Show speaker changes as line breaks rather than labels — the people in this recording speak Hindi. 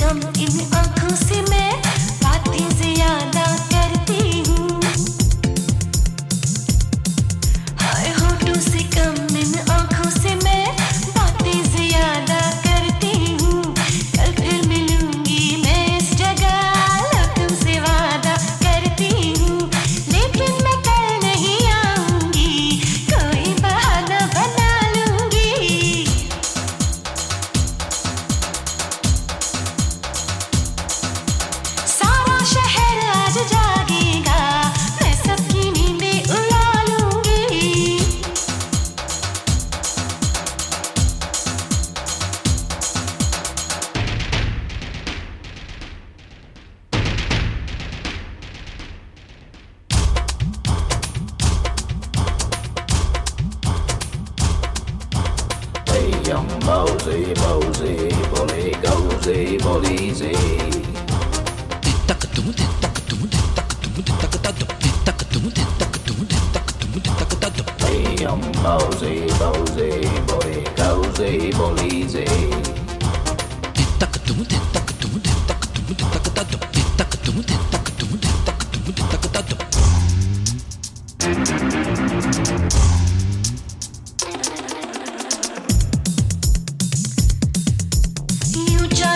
कम इन आँखों से मैं बातें ज्यादा करती हूँ। हाय होठों से कम इन आँखों से मैं बातें ज्यादा करती हूँ। कल फिर मिलूंगी मैं इस जगह, लो तुमसे वादा करती हूँ। लेकिन मैं कल नहीं आऊंगी, कोई बहाना बना लूंगी। सारा शहर आज जागेगा, मैं सबकी नींदें उड़ा लूंगी।
Hey, young Mosey, Mosey, bully, gozy, bully, Hey, young Mosey, Mosey, bully, gozy, bully,
यूं